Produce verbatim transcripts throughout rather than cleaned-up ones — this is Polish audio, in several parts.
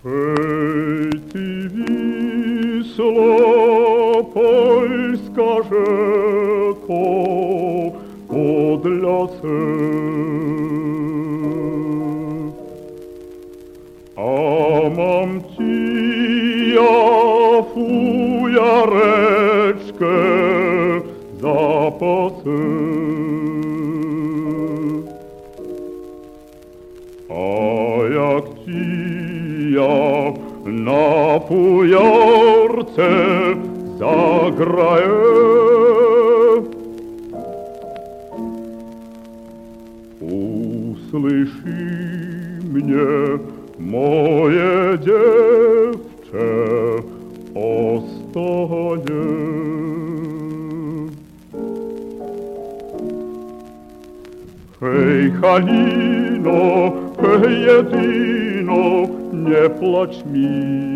Hej, ty Wisło, polska rzeko, Podlasie. A mam ci ja fujareczkę za pasem. A jak ci ja na fujarce zagraję, usłyszy mnie moje dziewczę o stanie. Hej, Halino, hej, jedyno, nie płacz mi.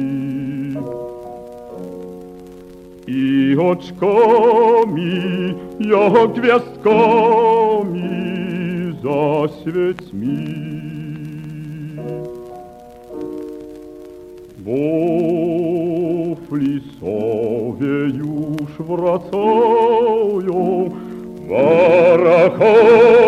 I oczkami, jak gwiazdkami, zaświeć mi. Bo flisowie już wracają, Barachowie